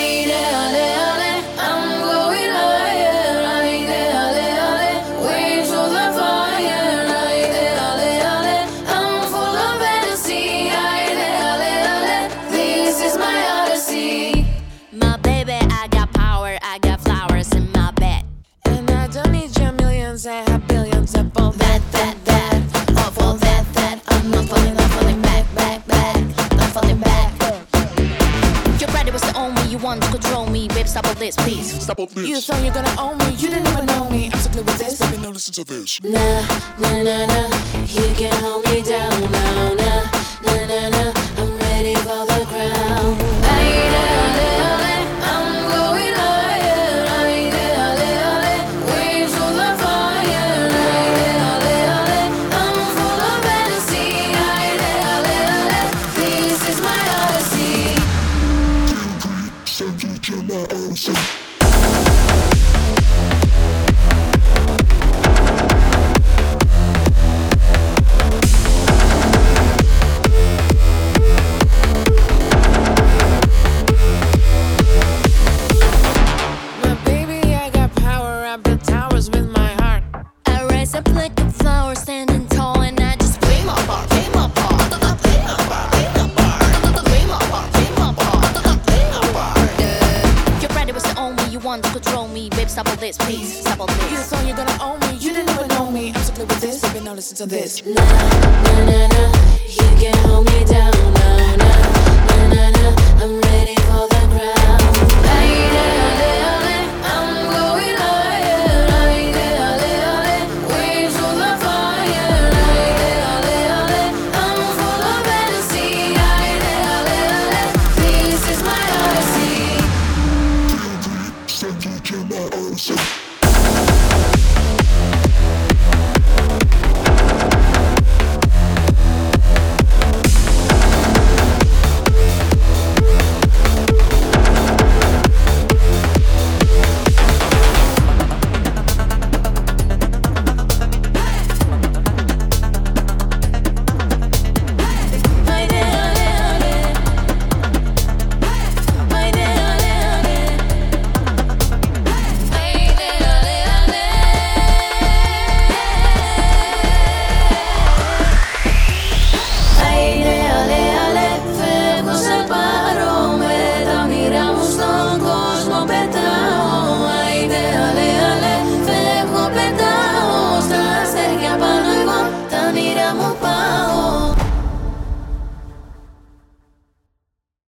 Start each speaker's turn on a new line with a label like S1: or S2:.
S1: I have billions of all that. Of all that. I'm not falling back. Not falling back. Your brother was the only you want to control me. Babe, stop all this, please.
S2: Stop all this.
S1: You thought you're gonna own me, you didn't even know me. I'm so clear with this.
S2: Baby, now listen to this.
S1: Nah. You can hold me down now. Nah. I'm ready for the crown. Up like a flower standing tall, and I just play my part. Your brother was the only you want to control me. Babe, stop all this, please. Stop all this. You thought you're gonna own me, you didn't even know me. I'm so clear with this, baby, now listen to this.
S3: Nah. You can hold me down, nah.